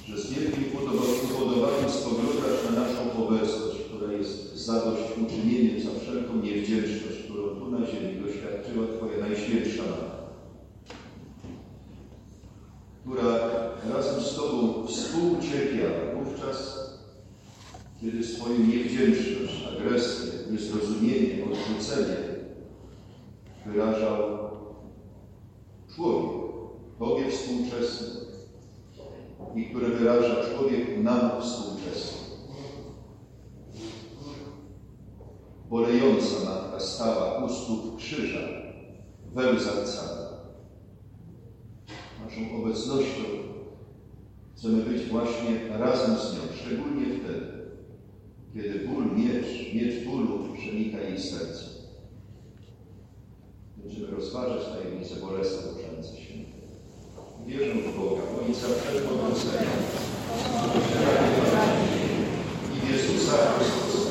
że z wielkim upodobaniem spoglądasz na naszą obecność, która jest zadośćuczynieniem za wszelką niewdzięczność, którą tu na ziemi doświadczyła Twoja Najświętsza Matka, która razem z Tobą współcierpiała wówczas, kiedy swoją niewdzięczność, agresję, niezrozumienie, odrzucenie wyrażał człowiek, Tobie współczesny, i które wyraża człowiek nam współczesny. Bolejąca Matka stała u stóp krzyża, we łzach cała. Naszą obecnością chcemy być właśnie razem z nią, szczególnie wtedy, kiedy ból, miecz bólu przenika jej serce. Będziemy rozważać tajemnicę Bolesław Różańca Świętego. Wierzę w Boga, Ojca Wszechmogącego, i w Jezusa Chrystusa,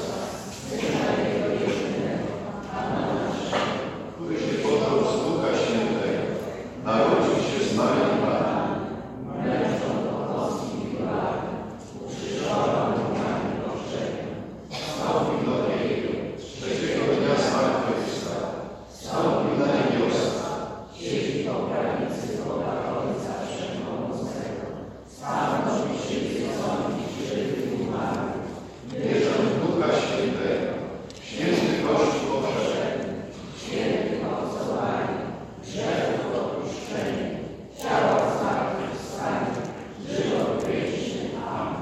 który się począł z Ducha Świętego, narodził się z Maryi Panny, wstąpił do niego, trzeciego dnia zmartwychwstał, wstąpił na niebiosa, siedzi po prawicy Boga Ojca Wszechmogącego, stamtąd przyjdzie sądzić żywych i umarłych. Wierzę w Ducha Świętego, w święty Kościół powszechny, świętych obcowanie, grzechów odpuszczenie, ciała zmartwychwstanie, żywot wieczny. Amen.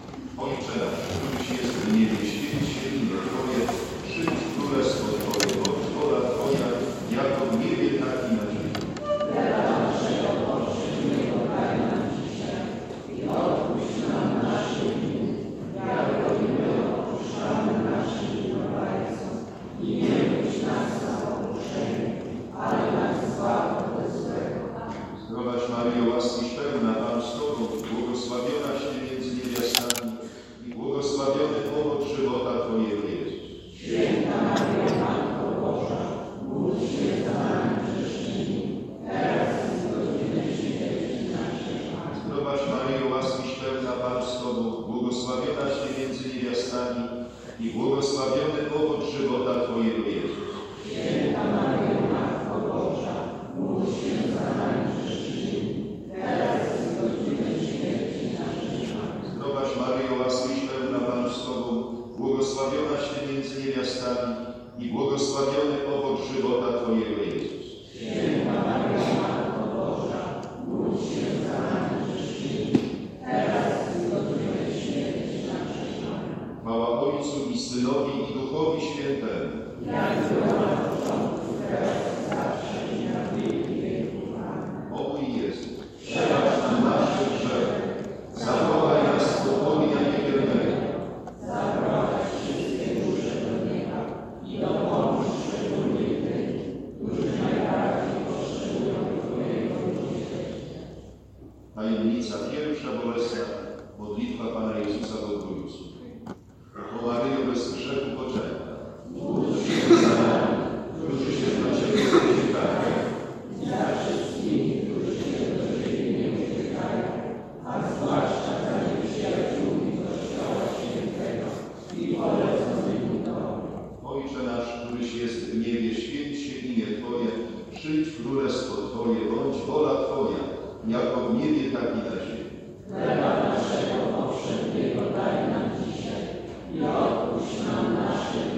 Ojcze nasz, któryś jest w niebie, święć się imię Twoje, przyjdź królestwo Twoje, bądź wola Twoja, jako w niebie, tak i na ziemi. Chleba naszego powszedniego daj nam dzisiaj i odpuść nam nasze winy, jako i my odpuszczamy naszym winowajcom. I nie budź nas na pokuszenie, ale nas zbaw od złego. Zdrowaś Maryjo, łaskiś pełna, Pan z Tobą, błogosławionaś Ty między niewiastami i błogosławiony owoc żywota Twojego Jezus. Święta Maryjo, Matko Boża, módl się za nami grzesznymi, teraz i w godzinę śmierci naszej. Amen. Zdrowaś Maryjo, łaskiś pełna, Pan z Tobą, błogosławionaś Ty między niewiastami i błogosławiony owoc żywota Twojego Jezus. Święta Maryjo, Matko Boża, módl się za nami grzesznymi, teraz i w godzinę śmierci naszej. Amen. Zdrowaś Maryjo, łaskiś pełna, Pan z Tobą, błogosławionaś Ty między niewiastami i błogosławiony owoc żywota Twojego Jezus. Święta Maryjo, Matko Boża, módl się za nami grzesznymi, teraz i w godzinę śmierci naszej. Amen. Chwała Ojcu i Synowi i Duchowi Świętemu. Jak była na początku, teraz i zawsze i na wieki wieków. Amen. O mój Jezu, przebacz nam nasze grzechy, zawołaj nas do ognia piekielnego, Zaprowadź wszystkie dusze do nieba i dopomóż szczególnie tym, którzy najbardziej potrzebują Twojego miłosierdzia. Tajemnica pierwsza bolesna, modlitwa Pana Jezusa w Obrójcu. O Maryjo, bez grzechu poczęta, módl się za nami, którzy się do Ciebie uciekają, I za wszystkimi, którzy się do Ciebie nie uciekają, a zwłaszcza za nieprzyjaciółmi Kościoła Świętego i poleconymi Tobą. Ojcze nasz, któryś jest w niebie, święć się imię Twoje, przyjdź królestwo Twoje, bądź wola Twoja, jako w niebie, tak i na ziemi. Chleba naszego powszedniego daj nam dzisiaj i odpuść nam nasze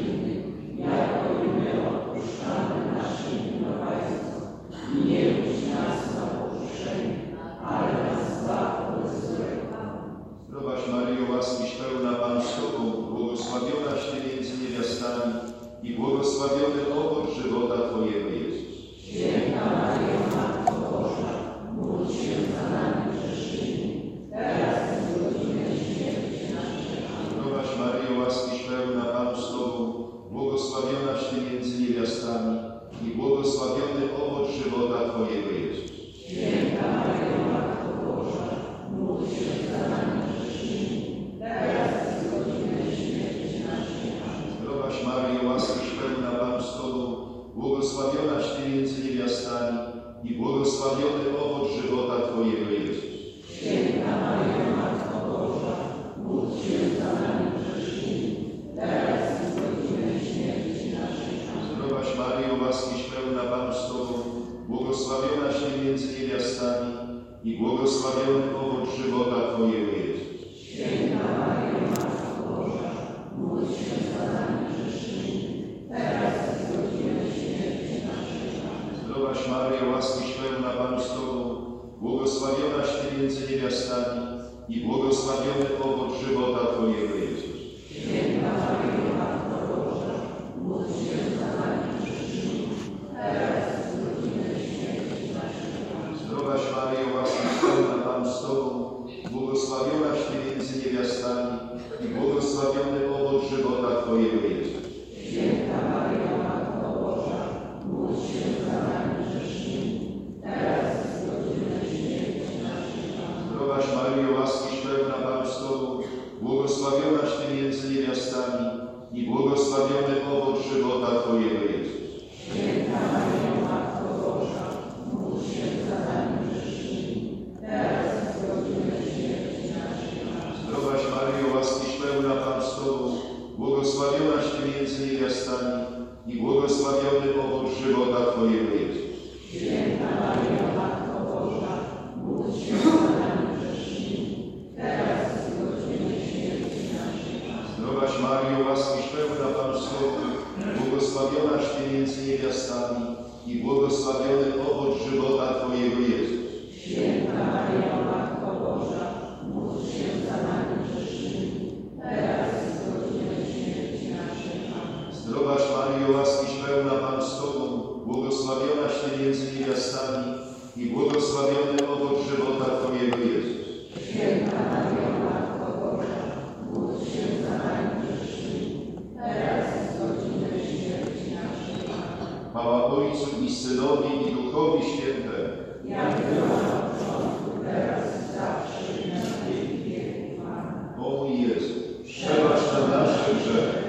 błogosławionaś Ty między niewiastami i błogosławiony owoc żywota Twojego Jezus. Święta Maryjo, Matko Boża, módl się za nami grzesznymi, teraz i w godzinę śmierci naszej. Amen. Zdrowaś Maryjo, łaskiś pełna, Pan z Tobą, błogosławionaś Ty między niewiastami i błogosławiony owoc żywota Twojego Jezus. Święta Maryjo, Matko Boża, módl się za nami grzesznymi, teraz i w godzinę śmierci naszej. Amen. Zdrowaś Maryjo, łaskiś pełna, Pan z Tobą, błogosławionaś Ty między niewiastami i błogosławiony owoc żywota Twojego Jezus. Święta Maryjo, Matko Boża, módl się za nami grzesznymi, teraz i w godzinę śmierci naszej. Amen. Zdrowaś Maryjo, łaskiś pełna, Pan z Tobą, błogosławionaś Ty między niewiastami i błogosławiony owoc żywota Twojego Jezus. Święta Maryjo, Matko Boża, módl się za nami grzesznymi, teraz i w godzinę śmierci naszej. Amen. Zdrowaś Maryjo, łaskiś pełna, Pan z Tobą, błogosławionaś Ty między niewiastami i błogosławiony owoc żywota Twojego Jezus. Święta Maryjo, Matko Boża, módl się za nami grzesznymi, teraz i w godzinę śmierci naszej. Amen. Zdrowaś Maryjo, łaskiś pełna, Pan z Tobą, błogosławionaś Ty między niewiastami i błogosławiony owoc żywota Twojego Jezus. Święta Maryjo, Matko Boża, módl się za nami grzesznymi, teraz i w godzinę śmierci naszej. Amen. Zdrowaś Maryjo, łaskiś pełna, Pan z Tobą, błogosławionaś Ty między niewiastami i błogosławiony owoc żywota Twojego Jezus. Święta Maryjo, Matko Boża, módl się za nami grzesznymi, teraz i w godzinę śmierci naszej. Amen. Chwała Ojcu i Synowi i Duchowi Świętemu. Jak była na początku, teraz i zawsze i na wieki wieków. Amen. O mój Jezu, przebacz nam nasze grzechy,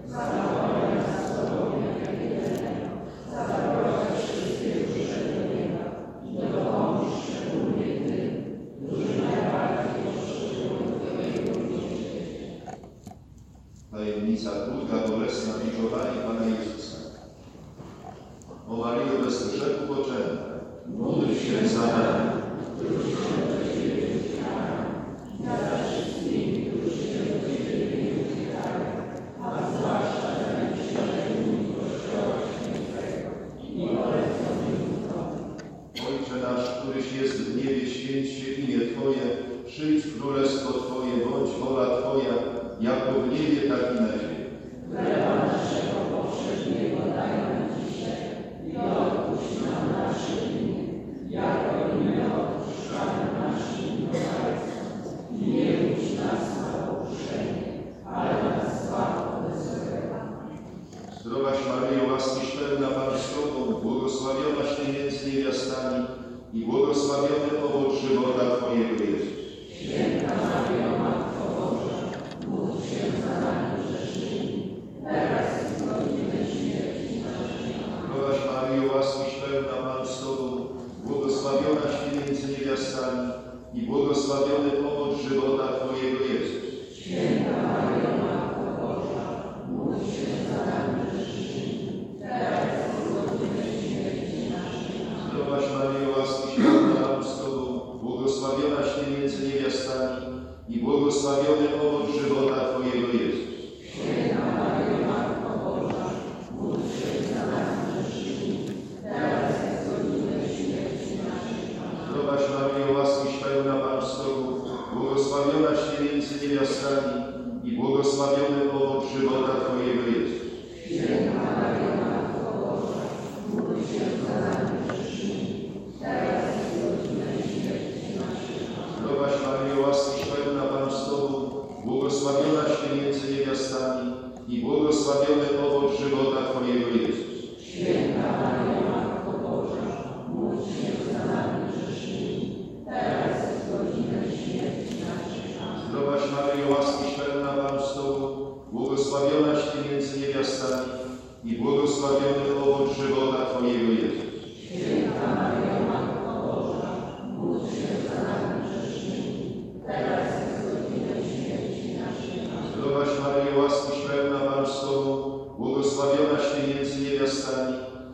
Zawołaj nas do ognia wieloletniego, zaprowadź wszystkie dusze do nieba i dopomóż szczególnie tym, którzy najbardziej potrzebują Twojego miłosierdzia. tajemnica druga, bolesna biczowanie Pana Jezusa. O Maryjo, bez grzechu poczęta, módl się za nami. Za wszystkimi, którzy się do Ciebie nie uciekają, a zwłaszcza za najświętszym Kościoła Świętego i polecą Ojcze nasz, któryś jest w niebie, święć się imię Twoje, przyjdź królestwo Twoje, bądź wola Twoja, jako w niebie, tak i na ziemi. Chleba naszego powszedniego daj nam dzisiaj i odpuść nam nasze winy, jako i my odpuszczamy naszym winowajcom. I nie wódź nas na pokuszenie, ale nas zbaw od złego. Zdrowaś Maryjo, łaskiś pełna, Pan z Tobą, błogosławionaś Ty między niewiastami i błogosławiony owoc żywota Twojego Jezus. Święta Maryjo, Matko Boża, módl się za nami grzesznymi, teraz i w godzinę śmierci naszej. Amen. Zdrowaś Maryjo, łaskiś pełna, Pan z Tobą, błogosławionaś Ty między niewiastami i błogosławiony owoc żywota Twojego Jezus. Święta Maryjo, Matko Boża, módl się za nami grzesznymi, teraz i w godzinę śmierci naszej. Amen. Zdrowaś Maryjo, łaskiś pełna, Pan z Tobą, błogosławionaś Ty między niewiastami i błogosławiony owoc żywota Twojego Jezus. Święta Maryjo, Matko Boża, módl się za nami grzesznymi, teraz i w godzinę śmierci naszej. Amen. Zdrowaś Maryjo, łaskiś pełna, Pan z Tobą, błogosławionaś Ty między niewiastami i błogosławiony owoc żywota Twojego Jezus. Święta Maryjo, Matko Boża, módl się za nami grzesznymi, teraz i w godzinę śmierci naszej. Amen. Zdrowaś Maryjo, łaskiś pełna, Pan z Tobą, błogosławionaś Ty między niewiastami i błogosławiony owoc żywota Twojego Jezus. Święta Maryjo, Matko Boża, módl się za nami grzesznymi, teraz i w godzinę śmierci naszej. Amen. Zdrowaś Maryjo, łaskiś pełna, Pan z Tobą, błogosławionaś Ty między niewiastami i błogosławiony owoc żywota Twojego Jezus. Święta Maryjo, Matko Boża, módl się za nami grzesznymi, teraz i w godzinę śmierci naszej. Amen. Zdrowaś Maryjo, łaskiś pełna, Pan z Tobą, błogosławionaś Ty między niewiastami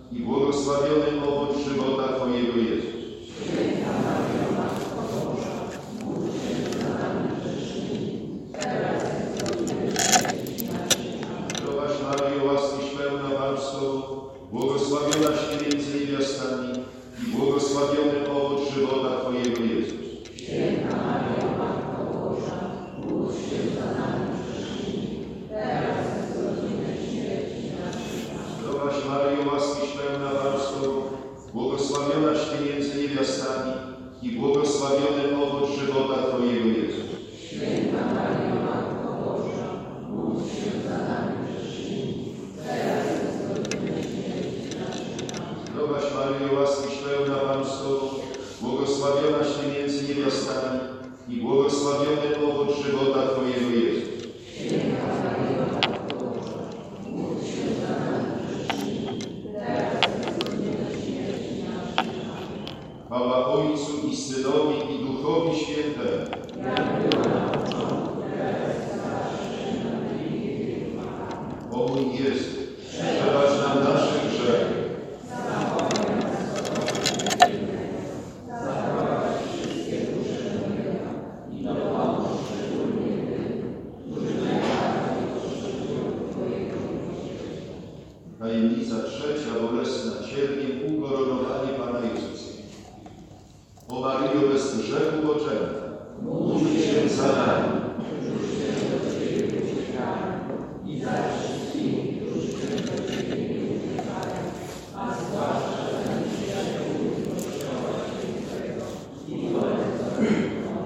i błogosławiony owoc żywota Twojego Jezus. Święta Maryjo, Matko Boża, módl się za nami grzesznymi, teraz i w godzinę śmierci naszej. Zdrowaś Maryjo, łaskiś pełna, Pan z Tobą, błogosławionaś Ty między niewiastami i błogosławiony owoc żywota Twojego Jezus. Święta Maryjo, Matko Boża, módl się za nami grzesznymi, teraz i w godzinę śmierci naszej. Zdrowaś Maryjo, łaskiś pełna, Pan z Tobą, błogosławionaś Ty między niewiastami i błogosławiony owoc żywota Twojego Jezus. Święta Maryjo, Matko Boża, módl się za nami grzesznymi, teraz i w godzinę śmierci naszej. Zdrowaś Maryjo, łaskiś pełna, Pan z Tobą, błogosławionaś Ty między niewiastami i błogosławiony owoc żywota Twojego Jezus. Święta Maryjo, Matko Boża, módl się za nami grzesznymi, teraz i w godzinę śmierci naszej. Chwała Ojcu i Synowi i Duchowi Świętemu. Jak była na początku, teraz i zawsze, na wieki wieków. O mój Jezu, przebacz nam nasze grzechy, Zaprowadź wszystkie dusze do nieba i dopomóż szczególnie tym, którzy najbardziej potrzebują Twojego miłosierdzia. Tajemnica trzecia, bolesna, cierpień ukoronowanie Pana Jezusa. O Maryjo, bez grzechu poczęta, módl się za nami. Którzy się do Ciebie uciekają i za wszystkimi, którzy się do Ciebie nie uciekają, a zwłaszcza za nieprzyjaciółmi Kościoła Świętego i bolesnego.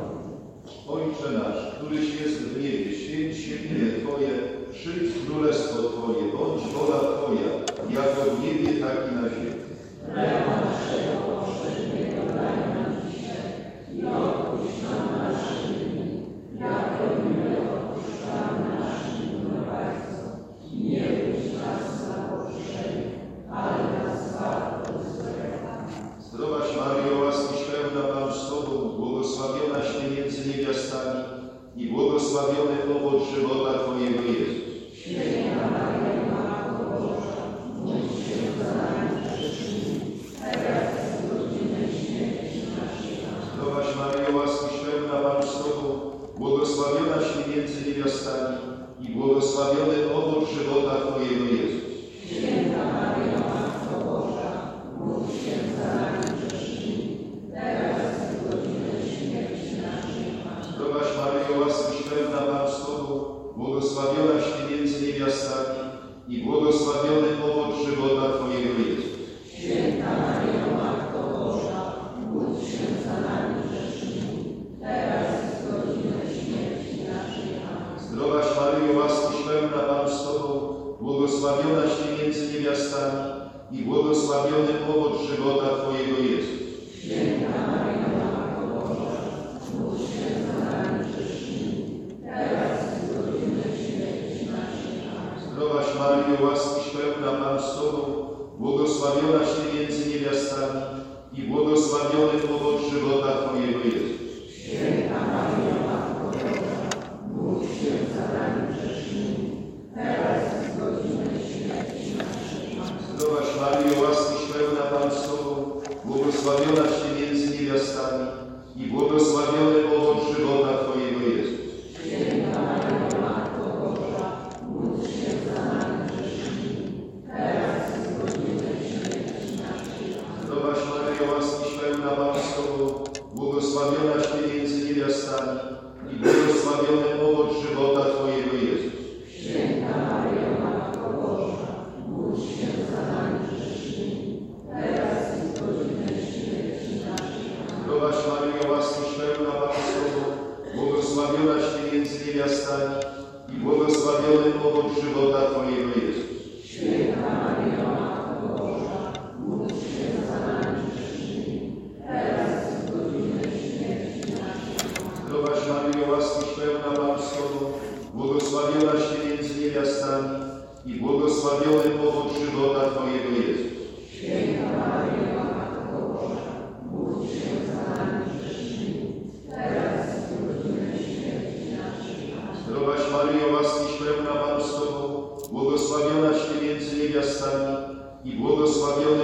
Ojcze nasz, któryś jest w niebie, święć się imię Twoje, przyjdź królestwo Twoje, bądź wola Twoja, jako w niebie, tak i na ziemi. Chleba naszego powszedniego daj nam dzisiaj i odpuść nam nasze winy, jako i my odpuszczamy naszym winowajcom. I nie wódź nas na pokuszenie, ale nas zbaw od złego. Zdrowaś Maryjo, łaskiś pełna, Pan z Tobą, błogosławionaś Ty między niewiastami i błogosławiony owoc żywota Twojego Jezus. Święta Maryjo, Matko Boża, módl się za nami grzesznymi, teraz i w godzinę śmierci naszej. Zdrowaś Maryjo, łaskiś pełna, Pan z Tobą, błogosławionaś Ty między niewiastami i błogosławiony owoc żywota Twojego Jezus. Święta Maryjo, Matko Boża, módl się za nami grzesznymi, teraz i w godzinę śmierci naszej. Zdrowaś Maryjo, łaskiś pełna, Pan z Tobą, błogosławionaś Ty między niewiastami i błogosławiony owoc żywota Twojego Jezus. Święta Maryjo, Matko Boża, módl się za nami grzesznymi, teraz i w godzinę śmierci naszej. Zdrowaś Maryjo, łaskiś pełna, Pan z Tobą, błogosławionaś Ty między niewiastami i błogosławiony owoc żywota Twojego Jezus. Święta Maryjo, Matko Boża, módl się za nami grzesznymi, teraz i w godzinę śmierci naszej. Zdrowaś Maryjo, łaskiś pełna, Pan z Tobą, błogosławionaś Ty między niewiastami i błogosławiony owoc żywota Twojego Jezus. Święta Maryjo, Matko Boża, módl się za nami grzesznymi, teraz i w godzinę śmierci naszej. Zdrowaś Maryjo, łaskiś pełna, Pan z Tobą, błogosławionaś Ty między niewiastami i błogosławiony owoc żywota Twojego Jezus. Święta Maryjo, Matko Boża, módl się za nami grzesznymi, teraz i w godzinę śmierci naszej. Zdrowaś Maryjo, łaskiś pełna, Pan z Tobą, błogosławionaś Ty między niewiastami i błogosławiony owoc żywota Twojego Jezus. Święta Maryjo, Matko Boża, módl się za nami grzesznymi, teraz i w godzinę śmierci naszej. Zdrowaś Maryjo, łaskiś pełna, Pan z Tobą, błogosławionaś Ty między niewiastami i błogosławiony owoc żywota Twojego Jezus. Święta Maryjo, Matko Boża, módl się za nami grzesznymi, teraz i w godzinę śmierci naszej. Zdrowaś Maryjo, łaskiś pełna, Pan z Tobą, błogosławionaś Ty między niewiastami i błogosławiony owoc żywota Twojego Jezus. Święta Maryjo, Matko Boża, módl się za nami grzesznymi, teraz i w godzinę śmierci naszej. Zdrowaś Maryjo, łaskiś pełna, Pan z Tobą, błogosławionaś Ty między niewiastami i błogosławiony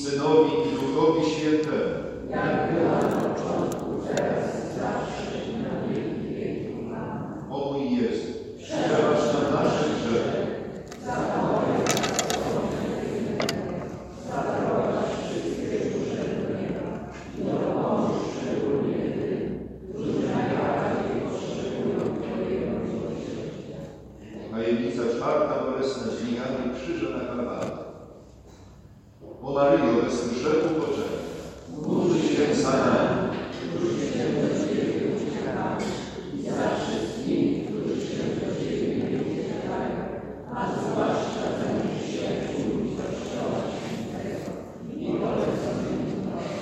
Synowi i Duchowi Świętemu. Jak była na początku, teraz i zawsze, i na wieki wieków. Amen. O mój Jezu, przebacz nam nasze grzechy, Zawołaj nas zaprowadź wszystkie dusze do nieba i dopomóż szczególnie tym, którzy najbardziej potrzebują Twojego miłosierdzia. Tajemnica czwarta, bolesne dźwiganie krzyża na Kalwarii. O Maryjo, bez grzechu poczęta, módl się za nami, Którzy się do Ciebie uciekają i za wszystkimi, którzy się do Ciebie nie uciekają, a zwłaszcza za nieszczęśliwym Kościoła Świętego i poleconym Twoim.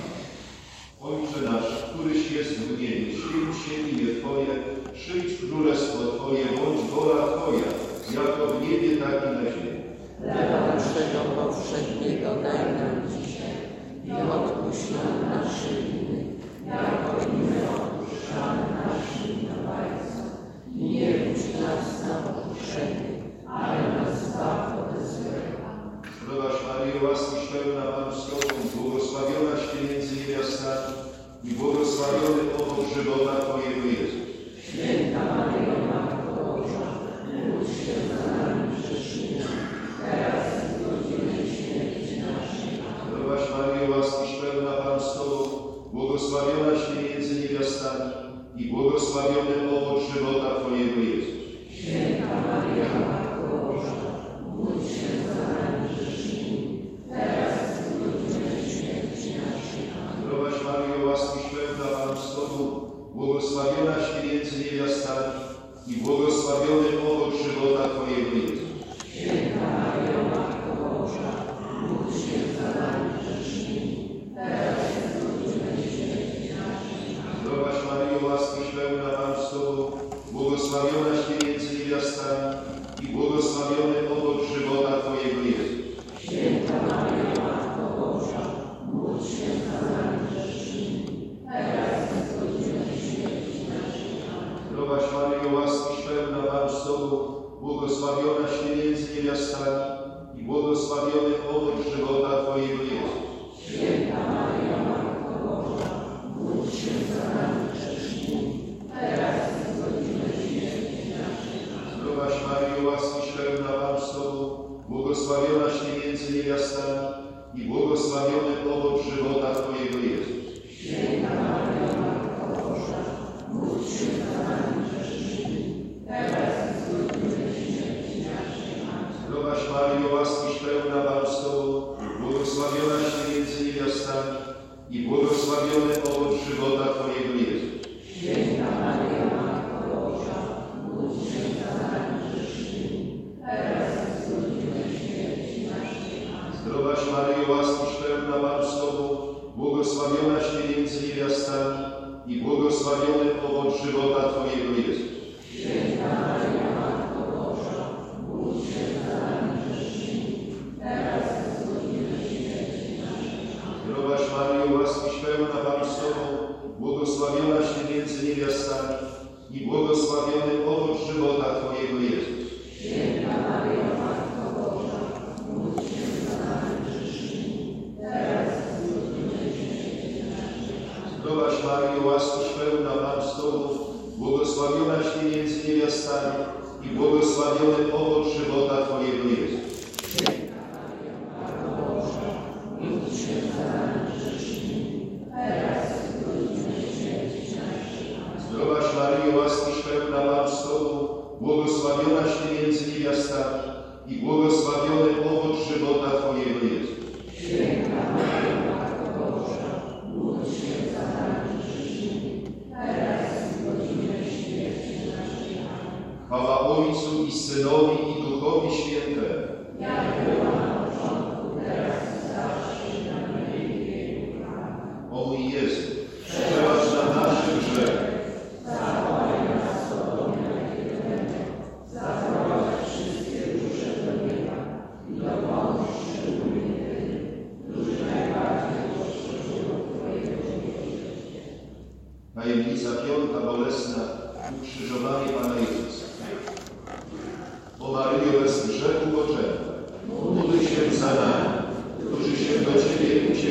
Ojcze nasz, któryś jest w niebie, święć się imię Twoje, przyjdź królestwo Twoje, bądź wola Twoja, jako w niebie, tak i na ziemi. Chleba naszego powszedniego daj nam dzisiaj i odpuść nam nasze winy, jako i my odpuszczamy naszym winowajcom. I nie wódź nas na pokuszenie, ale nas zbaw ode złego. Zdrowaś Maryjo, łaskiś pełna, Pan z Tobą, błogosławionaś Ty między niewiastami i błogosławiony owoc żywota Twojego Jezus. Święta Maryjo, Matko Boża, módl się za nami grzesznymi, teraz i w godzinę śmierci naszej. Zdrowaś Maryjo, łaskiś pełna, Pan z Tobą, błogosławionaś Ty między niewiastami i błogosławiony owoc żywota Twojego Jezus. Święta Maryjo, Matko Boża, módl się za nami grzesznymi, teraz i w godzinę śmierci naszej. Zdrowaś Maryjo, łaskiś pełna, Pan z Tobą, błogosławionaś Ty między niewiastami i błogosławiony owoc żywota Twojego Jezus. Święta Maryjo, Matko Boża, módl się za nami grzesznymi, teraz i w godzinę śmierci naszej. Zdrowaś Maryjo, łaskiś pełna, Pan z Tobą, błogosławionaś Ty między niewiastami i błogosławiony owoc żywota Twojego Jezus. Święta Maryjo, Matko Boża, módl się za nami grzesznymi, teraz i w godzinę śmierci naszej. Zdrowaś Maryjo, łaskiś pełna, Pan z Tobą, błogosławionaś Ty między niewiastami i błogosławiony owoc żywota Twojego Jezus. Święta Maryjo, Matko Boża, módl się za nami grzesznymi, teraz i w godzinę śmierci naszej. Zdrowaś Maryjo, łaskiś pełna, Pan z Tobą, błogosławionaś Ty między niewiastami i błogosławiony owoc żywota Twojego Jezus. Święta Maryjo, Matko Boża, módl się za nami grzesznymi, teraz i w godzinę śmierci naszej. Zdrowaś Maryjo, łaskiś pełna, Pan z Tobą, błogosławionaś Ty między niewiastami i błogosławiony owoc żywota Twojego Jezus. Święta Maryjo, Matko Boża, módl się za nami grzesznymi, teraz i w godzinę śmierci naszej. Zdrowaś Maryjo, łaskiś pełna, Pan z Tobą, błogosławionaś Ty między niewiastami i błogosławiony owoc żywota Twojego Jezus. Święta Maryjo, Matko Boża, módl się za nami grzesznymi, teraz i w godzinę śmierci naszej. Zdrowaś Maryjo, łaskiś pełna, Pan z Tobą, błogosławionaś Ty między niewiastami i błogosławiony owoc żywota Twojego Jezus. Święta Maryjo, Matko Boża, módl się za nami grzesznymi, teraz i w godzinę śmierci naszej. Zdrowaś Maryjo, łaskiś pełna, Pan z Tobą, błogosławionaś Ty między niewiastami i błogosławiony owoc żywota Twojego Jezus. Święta Maryjo, Matko Boża, módl się za nami grzesznymi, teraz i w godzinę śmierci naszej. Zdrowaś Maryjo, łaskiś pełna, Pan z Tobą, błogosławionaś Ty między niewiastami i błogosławiony owoc żywota Twojego Jezus. Święta Maryjo, Matko Boża, módl się za nami grzesznymi, teraz i w godzinę śmierci naszej. Chwała Ojcu i Synowi i Duchowi Świętemu. Jak była na początku, teraz i zawsze, i na wieki wieków. Amen. O mój Jezu, przebacz nam nasze grzechy, Zawołaj nas z Tobą jak jedynego, zaprowadź wszystkie dusze do nieba i dopomóż szczególnie tym, którzy najbardziej potrzebują Twojego miłosierdzia. Tajemnica piąta, bolesna, ukrzyżowanie Pana Jezusa. O Maryjo, bez grzechu poczęta, módl się za nami, którzy się do Ciebie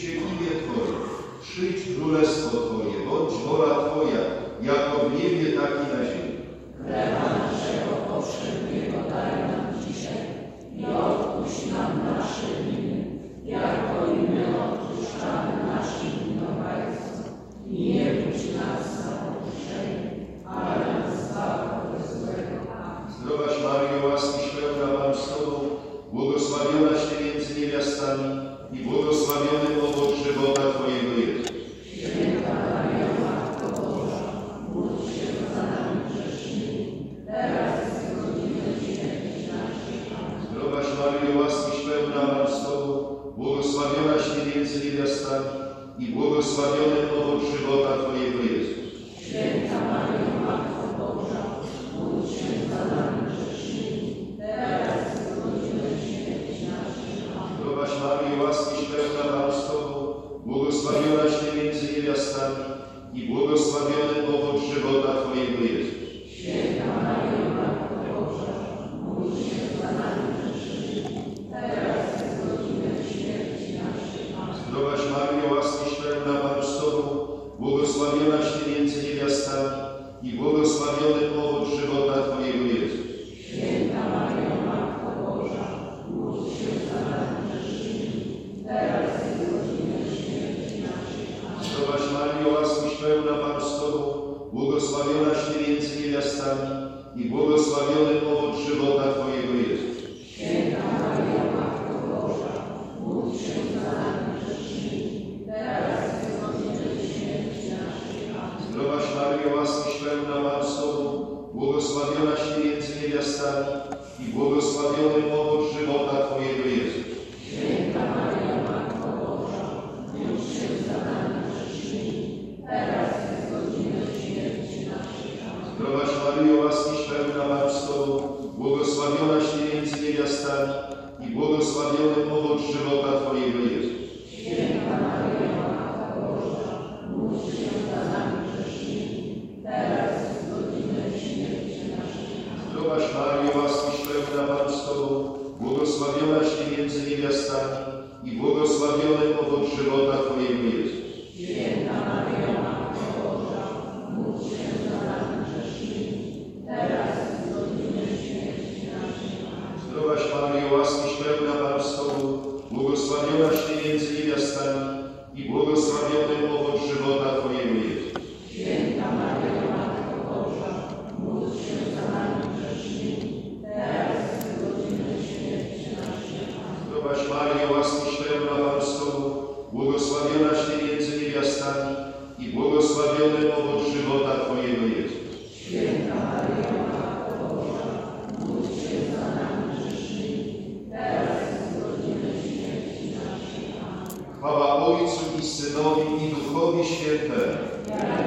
imię Twoje, przyjdź królestwo Twoje, bądź wola Twoja, jako w niebie, tak i na ziemi. Chleba naszego powszedniego daj nam dzisiaj i odpuść nam nasze winy, jako i my odpuszczamy naszym winowajcom. I nie budź nas na pokuszenie, ale nas zbaw od złego. Zdrowaś Maryjo, łaskiś pełna, Pan z Tobą, błogosławionaś Ty między niewiastami i błogosławiony owoc żywota Twojego Jezus. Święta Maryjo, Matko Boża, módl się za nami grzesznymi, teraz i w godzinę śmierci naszej. Amen. Zdrowaś Maryjo, łaskiś pełna, Pan z Tobą, błogosławionaś Ty między niewiastami i błogosławiony owoc żywota Twojego Jezus. Święta Maryjo, Matko Boża, módl się za nami grzesznymi, teraz i w godzinę śmierci naszej. Amen. Zdrowaś Maryjo, łaskiś pełna, Pan z Tobą, błogosławionaś Ty między niewiastami i błogosławiony owoc żywota Twojego Jezus. Święta Maryjo, Matko Boża, módl się za nami grzesznymi, teraz i w godzinę śmierci naszej. Amen. Zdrowaś Maryjo, łaskiś pełna, Pan z Tobą, błogosławionaś Ty między niewiastami i błogosławiony owoc żywota Twojego Jezus. Święta Maryjo, Matko Boża, módl się za nami grzesznymi, teraz i w godzinę śmierci naszej. Amen. Zdrowaś Maryjo, łaskiś pełna, Pan z Tobą, błogosławionaś Ty między niewiastami i błogosławiony owoc żywota Twojego Jezus. Święta Maryjo, Matko Boża, módl się za nami grzesznymi, teraz i w godzinę śmierci naszej. Amen. Zdrowaś Maryjo, łaskiś pełna, Pan z Tobą, błogosławionaś Ty między niewiastami i błogosławiony owoc żywota Twojego Jezus. Święta Maryjo, Matko Boża, módl się za nami grzesznymi, teraz i w godzinę śmierci naszej. Amen. Zdrowaś Maryjo, łaskiś pełna, Pan z Tobą, błogosławionaś Ty między niewiastami i błogosławiony owoc żywota Twojego Jezus. Święta Maryjo, Matko Boża, módl się za nami grzesznymi, teraz i w godzinę śmierci naszej. Amen. Zdrowaś Maryjo, łaskiś pełna, Pan z Tobą, błogosławionaś Ty między niewiastami i błogosławiony owoc żywota Twojego Jezus. Święta Maryjo, Matko Boża, módl się za nami grzesznymi, teraz i w godzinę śmierci naszej. Amen. Zdrowaś Maryjo, łaskiś pełna, Pan z Tobą, błogosławionaś Ty między niewiastami i błogosławiony owoc żywota Twojego Jezus. Święta Maryjo, Matko Boża, módl się za nami grzesznymi, teraz i w godzinę śmierci naszej. Amen. Zdrowaś Maryjo, łaskiś pełna, Pan z Tobą, błogosławionaś Ty między niewiastami i błogosławiony owoc żywota Twojego Jezus. Święta Maryjo, Matko Boża, módl się za nami grzesznymi, teraz i w godzinę śmierci naszej. Amen. Chwała Ojcu i Synowi i Duchowi Świętemu. Jak